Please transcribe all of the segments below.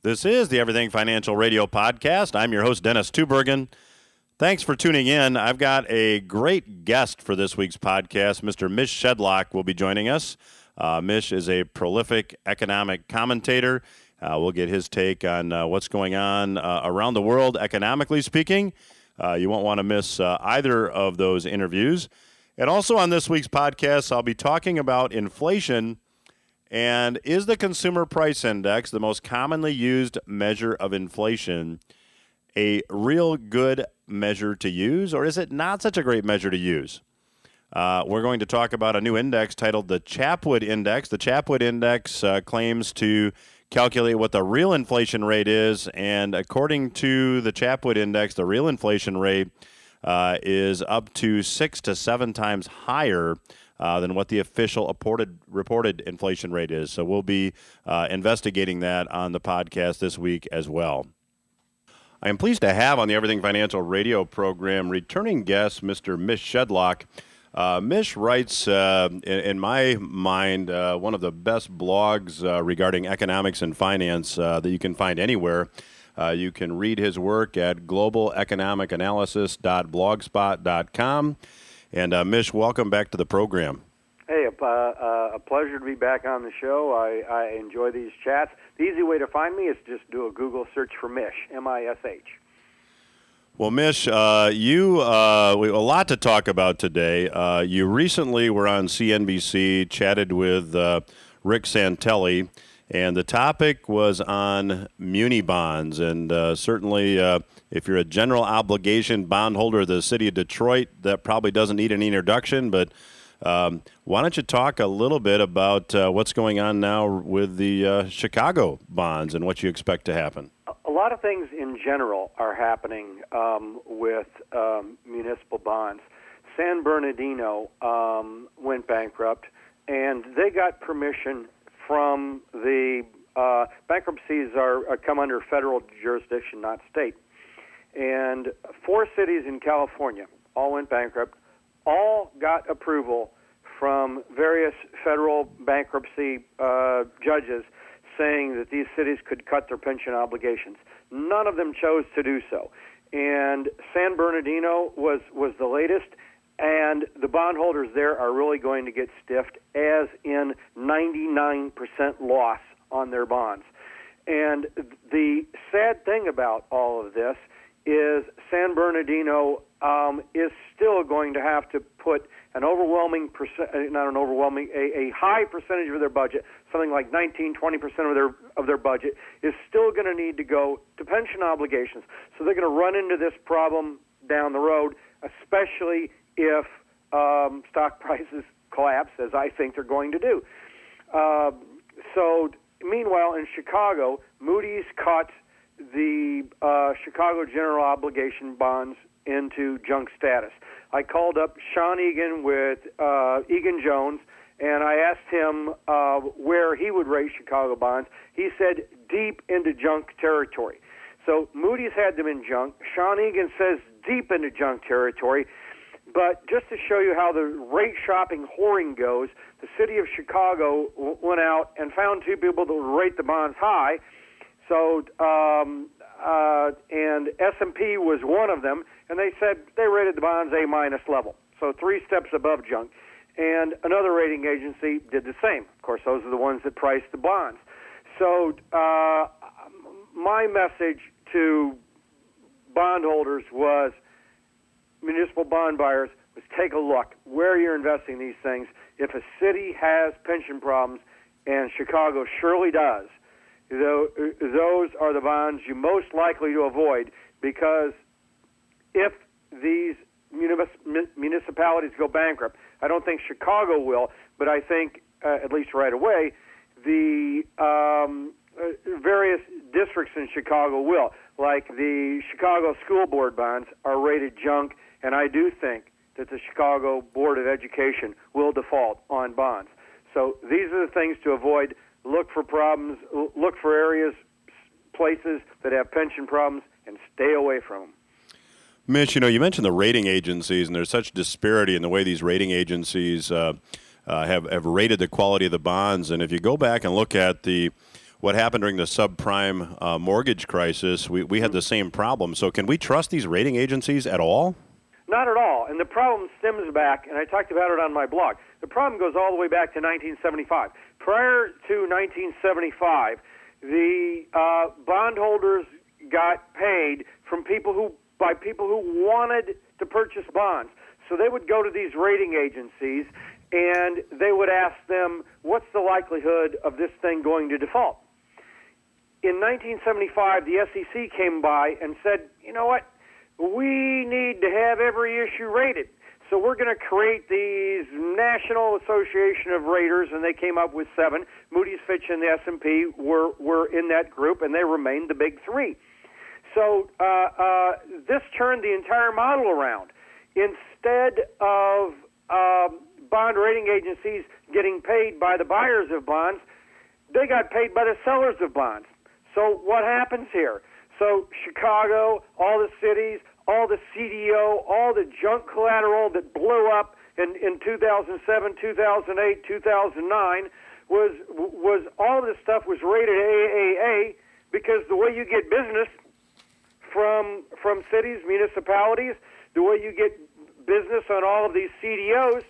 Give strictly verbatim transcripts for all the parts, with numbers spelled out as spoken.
This is the Everything Financial Radio Podcast. I'm your host, Dennis Tubbergen. Thanks for tuning in. I've got a great guest for this week's podcast. Mister Mish Shedlock will be joining us. Uh, Mish is a prolific economic commentator. Uh, we'll get his take on uh, what's going on uh, around the world, economically speaking. Uh, you won't want to miss uh, either of those interviews. And also on this week's podcast, I'll be talking about inflation. And is the Consumer Price Index, the most commonly used measure of inflation, a real good measure to use, or is it not such a great measure to use? Uh, we're going to talk about a new index titled the Chapwood Index. The Chapwood Index uh, claims to calculate what the real inflation rate is, and according to the Chapwood Index, the real inflation rate uh, is up to six to seven times higher Uh, than what the official reported, reported inflation rate is. So we'll be uh, investigating that on the podcast this week as well. I am pleased to have on the Everything Financial radio program returning guest, Mister Mish Shedlock. Uh, Mish writes, uh, in, in my mind, uh, one of the best blogs uh, regarding economics and finance uh, that you can find anywhere. Uh, you can read his work at global economic analysis dot blogspot dot com. And, uh, Mish, welcome back to the program. Hey, uh, uh, a pleasure to be back on the show. I, I enjoy these chats. The easy way to find me is just do a Google search for Mish, M I S H. Well, Mish, uh, you uh, we have a lot to talk about today. Uh, you recently were on C N B C, chatted with uh, Rick Santelli, and the topic was on muni bonds. And uh, certainly, uh, if you're a general obligation bondholder of the city of Detroit, that probably doesn't need an introduction. But um, why don't you talk a little bit about uh, what's going on now with the uh, Chicago bonds and what you expect to happen? A lot of things in general are happening um, with um, municipal bonds. San Bernardino um, went bankrupt, and they got permission from the uh, bankruptcies are, are come under federal jurisdiction, not state. And four cities in California all went bankrupt, all got approval from various federal bankruptcy uh, judges saying that these cities could cut their pension obligations. None of them chose to do so. And San Bernardino was, was the latest, and the bondholders there are really going to get stiffed, as in ninety-nine percent loss on their bonds. And the sad thing about all of this is San Bernardino um, is still going to have to put an overwhelming percent, not an overwhelming, a, a high percentage of their budget, something like nineteen, twenty percent of their of their budget, is still going to need to go to pension obligations. So they're going to run into this problem down the road, especially if um, stock prices collapse, as I think they're going to do. Uh, so, meanwhile, in Chicago, Moody's cut the uh, Chicago General Obligation bonds into junk status. I called up Sean Egan with uh, Egan-Jones, and I asked him uh, where he would rate Chicago bonds. He said deep into junk territory. So Moody's had them in junk. Sean Egan says deep into junk territory. But just to show you how the rate shopping whoring goes, the city of Chicago w- went out and found two people that would rate the bonds high. So, um, uh, and S and P was one of them, and they said they rated the bonds A minus level, so three steps above junk. And another rating agency did the same. Of course, those are the ones that priced the bonds. So, uh, my message to bondholders was, municipal bond buyers, was take a look where you're investing these things. If a city has pension problems, and Chicago surely does, those are the bonds you're most likely to avoid, because if these municipalities go bankrupt, I don't think Chicago will, but I think, uh, at least right away, the um, uh, various districts in Chicago will. Like the Chicago School Board bonds are rated junk, and I do think that the Chicago Board of Education will default on bonds. So these are the things to avoid. Look for problems, look for areas, places that have pension problems, and stay away from them. Mitch, you know, you mentioned the rating agencies, and there's such disparity in the way these rating agencies uh, uh, have, have rated the quality of the bonds. And if you go back and look at the what happened during the subprime uh, mortgage crisis, we, we had the same problem. So can we trust these rating agencies at all? Not at all. And the problem stems back, and I talked about it on my blog. The problem goes all the way back to nineteen seventy-five. Prior to nineteen seventy-five, the uh, bondholders got paid from people who by people who wanted to purchase bonds. So they would go to these rating agencies, and they would ask them, what's the likelihood of this thing going to default? In nineteen seventy-five, the S E C came by and said, you know what? We need to have every issue rated. So we're going to create these National Association of Raters, and they came up with seven. Moody's, Fitch, and the S and P were, were in that group, and they remained the big three. So uh, uh, this turned the entire model around. Instead of uh, bond rating agencies getting paid by the buyers of bonds, they got paid by the sellers of bonds. So what happens here? So Chicago, all the cities, all the C D O, all the junk collateral that blew up in, in two thousand seven, two thousand eight, two thousand nine was was all this stuff was rated A A A because the way you get business from from cities, municipalities, the way you get business on all of these C D Os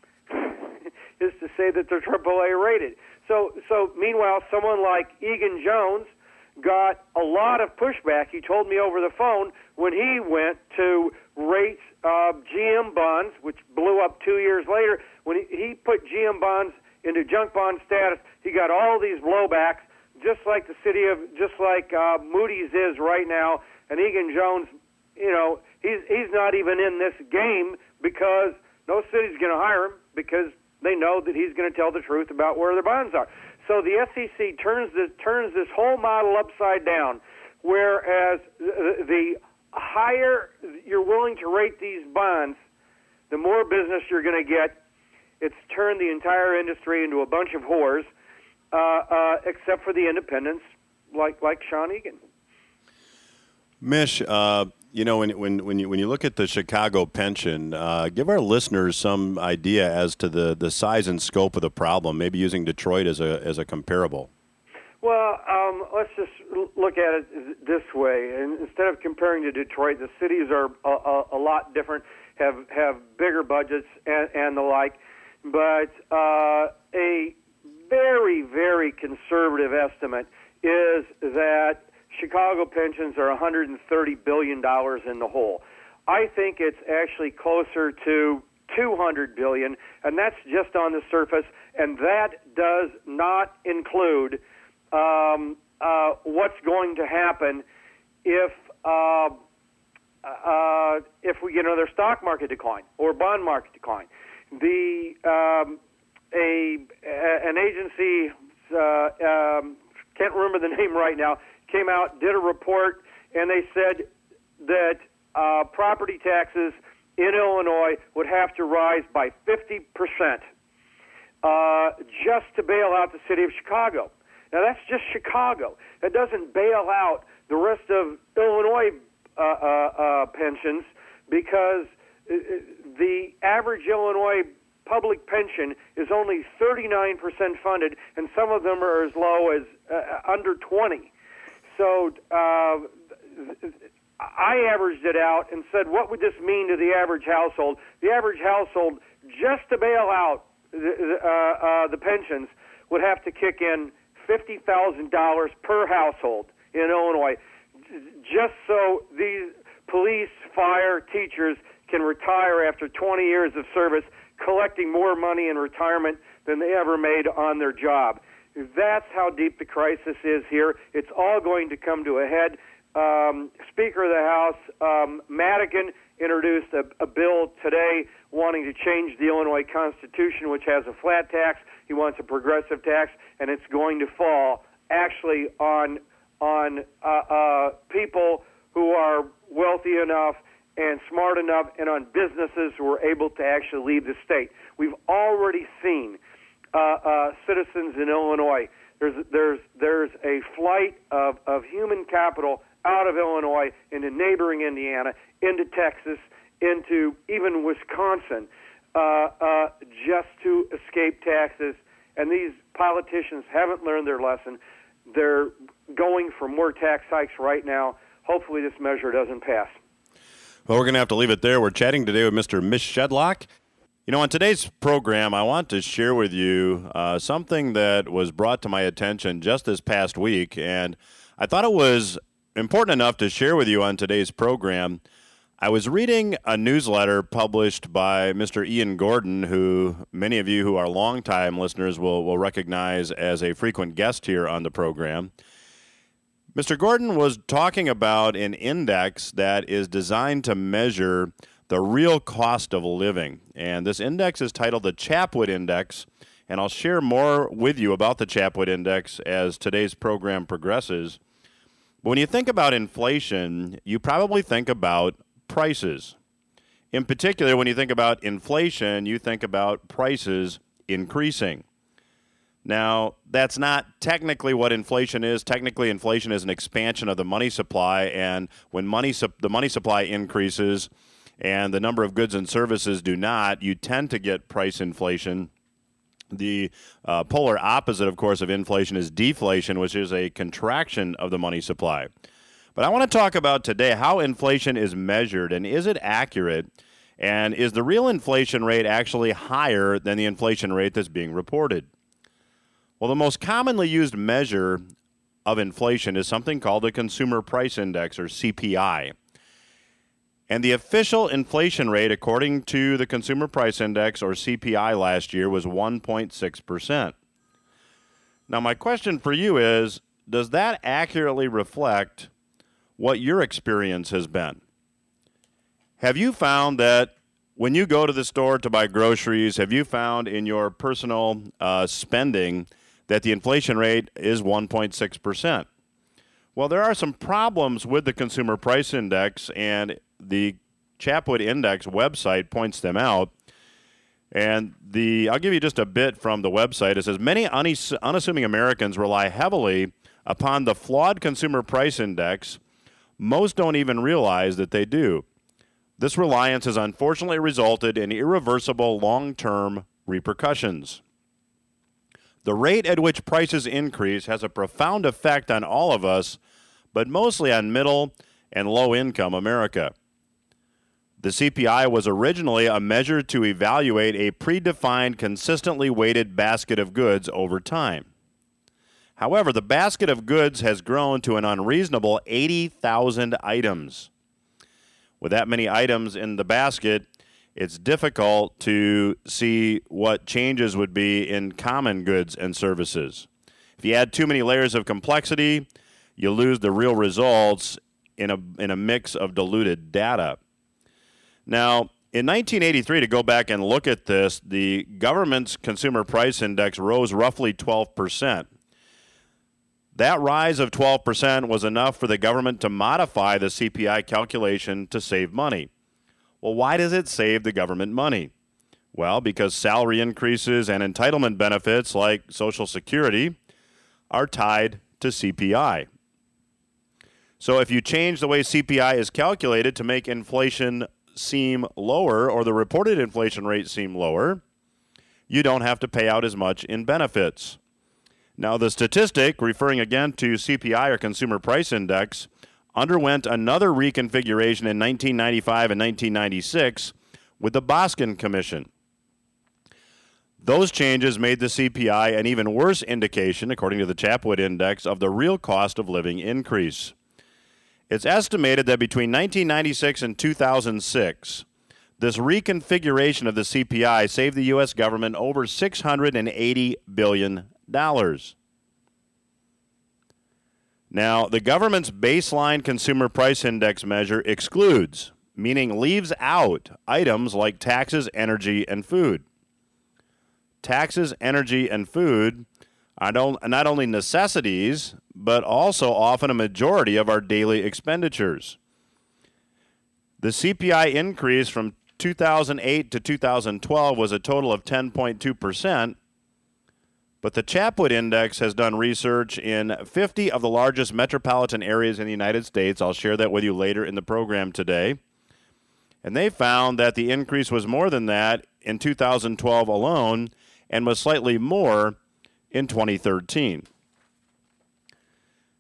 is to say that they're triple A rated. So so meanwhile, someone like Egan Jones got a lot of pushback. He told me over the phone when he went to rate uh, G M bonds, which blew up two years later. When he, he put G M bonds into junk bond status, he got all these blowbacks, just like the city of, just like uh, Moody's is right now. And Egan Jones, you know, he's he's not even in this game because no city's going to hire him because they know that he's going to tell the truth about where their bonds are. So the S E C turns this turns this whole model upside down, whereas the, the higher you're willing to rate these bonds, the more business you're going to get. It's turned the entire industry into a bunch of whores, uh, uh, except for the independents, like like Sean Egan. Mish, uh, you know, when when when you when you look at the Chicago pension, uh, give our listeners some idea as to the, the size and scope of the problem. Maybe using Detroit as a as a comparable. Well, um, let's just look at it this way. And instead of comparing to Detroit, the cities are a, a, a lot different, have have bigger budgets and, and the like. But uh, a very very conservative estimate is that Chicago pensions are one hundred thirty billion dollars in the hole. I think it's actually closer to two hundred billion dollars, and that's just on the surface, and that does not include um, uh, what's going to happen if uh, uh, if we get another stock market decline or bond market decline. The um, a, a an agency uh, um, can't remember the name right now. Came out, did a report, and they said that uh, property taxes in Illinois would have to rise by fifty percent uh, just to bail out the city of Chicago. Now, that's just Chicago. That doesn't bail out the rest of Illinois uh, uh, uh, pensions because the average Illinois public pension is only thirty-nine percent funded, and some of them are as low as uh, under twenty. So uh, I averaged it out and said, what would this mean to the average household? The average household, just to bail out the, uh, uh, the pensions, would have to kick in fifty thousand dollars per household in Illinois, just so these police, fire, teachers can retire after twenty years of service, collecting more money in retirement than they ever made on their job. That's how deep the crisis is here. It's all going to come to a head. Um, Speaker of the House, um, Madigan, introduced a, a bill today wanting to change the Illinois Constitution, which has a flat tax. He wants a progressive tax, and it's going to fall actually on on uh, uh, people who are wealthy enough and smart enough, and on businesses who are able to actually leave the state. We've already seen uh, uh, citizens in Illinois. There's there's there's a flight of, of human capital out of Illinois into neighboring Indiana, into Texas, into even Wisconsin, uh, uh, just to escape taxes. And these politicians haven't learned their lesson. they're going for more tax hikes right now. Hopefully this measure doesn't pass. Well, we're going to have to leave it there. We're chatting today with Mister Mish Shedlock. You know, on today's program, I want to share with you uh, something that was brought to my attention just this past week, and I thought it was important enough to share with you on today's program. I was reading a newsletter published by Mister Ian Gordon, who many of you who are longtime listeners will, will recognize as a frequent guest here on the program. Mister Gordon was talking about an index that is designed to measure the real cost of living. And this index is titled the Chapwood Index, and I'll share more with you about the Chapwood Index as today's program progresses. But when you think about inflation, you probably think about prices. In particular, when you think about inflation, you think about prices increasing. Now, that's not technically what inflation is. Technically, inflation is an expansion of the money supply, and when money su- the money supply increases and the number of goods and services do not, you tend to get price inflation. The uh, polar opposite, of course, of inflation is deflation, which is a contraction of the money supply. But I want to talk about today how inflation is measured, and is it accurate, and is the real inflation rate actually higher than the inflation rate that's being reported? Well, the most commonly used measure of inflation is something called the Consumer Price Index, or C P I. And the official inflation rate, according to the Consumer Price Index, or C P I, last year was one point six percent. Now, my question for you is, does that accurately reflect what your experience has been? Have you found that when you go to the store to buy groceries, have you found in your personal uh, spending that the inflation rate is one point six percent? Well, there are some problems with the Consumer Price Index, and the Chapwood Index website points them out. And the I'll give you just a bit from the website. It says, many unass- unassuming Americans rely heavily upon the flawed Consumer Price Index. Most don't even realize that they do. This reliance has unfortunately resulted in irreversible long-term repercussions. The rate at which prices increase has a profound effect on all of us, but mostly on middle and low-income America. The C P I was originally a measure to evaluate a predefined, consistently weighted basket of goods over time. However, the basket of goods has grown to an unreasonable eighty thousand items. With that many items in the basket, it's difficult to see what changes would be in common goods and services. If you add too many layers of complexity, you lose the real results in a in a mix of diluted data. Now, in nineteen eighty-three, to go back and look at this, the government's Consumer Price Index rose roughly twelve percent. That rise of twelve percent was enough for the government to modify the C P I calculation to save money. Well, why does it save the government money? Well, because salary increases and entitlement benefits like Social Security are tied to C P I. So if you change the way C P I is calculated to make inflation seem lower, or the reported inflation rate seem lower, you don't have to pay out as much in benefits. Now, the statistic, referring again to C P I, or Consumer Price Index, underwent another reconfiguration in nineteen ninety-five and nineteen ninety-six with the Boskin Commission. Those changes made the C P I an even worse indication, according to the Chapwood Index, of the real cost of living increase. It's estimated that between nineteen ninety-six and two thousand six, this reconfiguration of the C P I saved the U S government over six hundred eighty billion dollars. Now, the government's baseline Consumer Price Index measure excludes, meaning leaves out, items like taxes, energy, and food. Taxes, energy, and food are not only necessities, but also often a majority of our daily expenditures. The C P I increase from two thousand eight to two thousand twelve was a total of ten point two percent, but the Chapwood Index has done research in fifty of the largest metropolitan areas in the United States. I'll share that with you later in the program today. And they found that the increase was more than that in two thousand twelve alone, and was slightly more in twenty thirteen.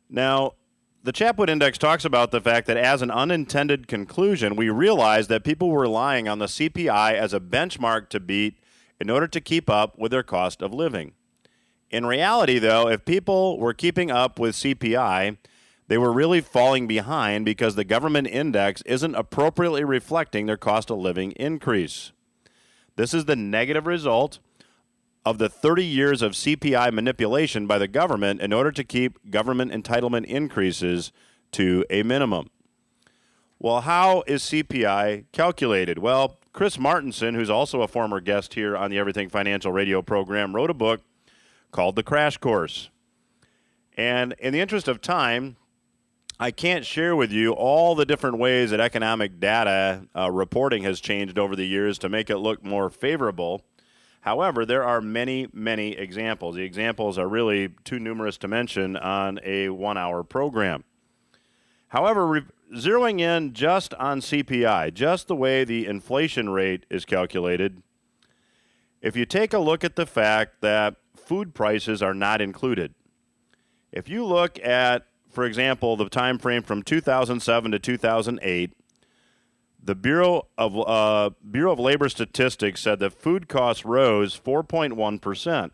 Now, the Chapwood Index talks about the fact that as an unintended conclusion, we realized that people were relying on the C P I as a benchmark to beat in order to keep up with their cost of living. In reality, though, if people were keeping up with C P I, they were really falling behind because the government index isn't appropriately reflecting their cost of living increase. This is the negative result of the thirty years of C P I manipulation by the government in order to keep government entitlement increases to a minimum. Well, how is C P I calculated? Well, Chris Martenson, who's also a former guest here on the Everything Financial Radio program, wrote a book called The Crash Course. And in the interest of time, I can't share with you all the different ways that economic data uh, reporting has changed over the years to make it look more favorable. However, there are many, many examples. The examples are really too numerous to mention on a one-hour program. However, re- zeroing in just on C P I, just the way the inflation rate is calculated, if you take a look at the fact that food prices are not included, if you look at, for example, the time frame from two thousand seven to two thousand eight, the Bureau of uh, Bureau of Labor Statistics said that food costs rose four point one percent.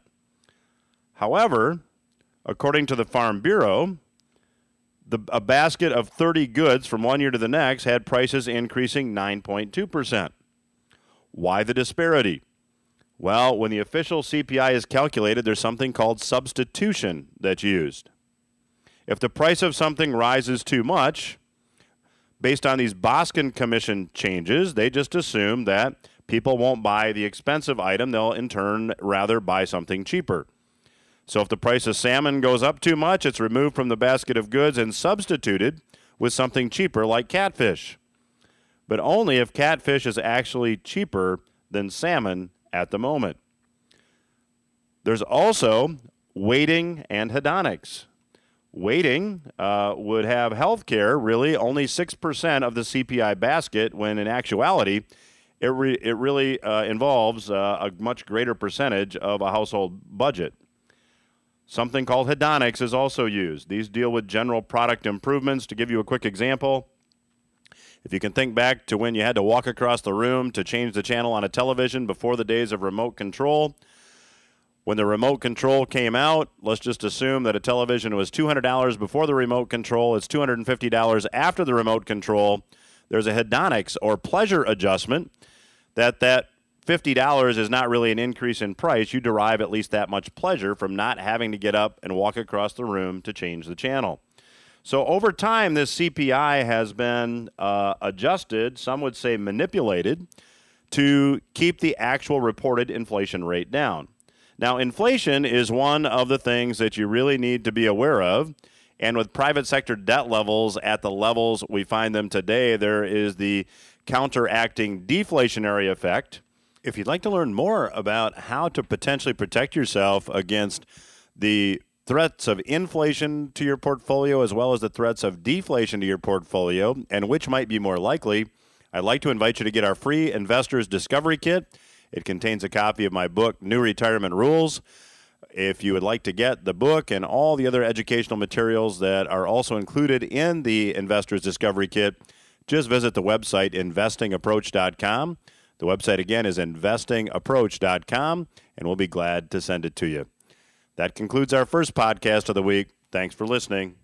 However, according to the Farm Bureau, the, a basket of thirty goods from one year to the next had prices increasing nine point two percent. Why the disparity? Well, when the official C P I is calculated, there's something called substitution that's used. If the price of something rises too much, based on these Boskin Commission changes, they just assume that people won't buy the expensive item. They'll, in turn, rather buy something cheaper. So if the price of salmon goes up too much, it's removed from the basket of goods and substituted with something cheaper like catfish. But only if catfish is actually cheaper than salmon at the moment. There's also weighting and hedonics. Weighting uh, would have health care really only six percent of the C P I basket, when in actuality, it, re- it really uh, involves uh, a much greater percentage of a household budget. Something called hedonics is also used. These deal with general product improvements. To give you a quick example, if you can think back to when you had to walk across the room to change the channel on a television before the days of remote control, when the remote control came out, let's just assume that a television was two hundred dollars before the remote control. It's two hundred fifty dollars after the remote control. There's a hedonics or pleasure adjustment that that fifty dollars is not really an increase in price. You derive at least that much pleasure from not having to get up and walk across the room to change the channel. So over time, this C P I has been uh, adjusted, some would say manipulated, to keep the actual reported inflation rate down. Now, inflation is one of the things that you really need to be aware of. And with private sector debt levels at the levels we find them today, there is the counteracting deflationary effect. If you'd like to learn more about how to potentially protect yourself against the threats of inflation to your portfolio as well as the threats of deflation to your portfolio, and which might be more likely, I'd like to invite you to get our free Investors Discovery Kit. It contains a copy of my book, New Retirement Rules. If you would like to get the book and all the other educational materials that are also included in the Investors Discovery Kit, just visit the website investing approach dot com. The website, again, is investing approach dot com, and we'll be glad to send it to you. That concludes our first podcast of the week. Thanks for listening.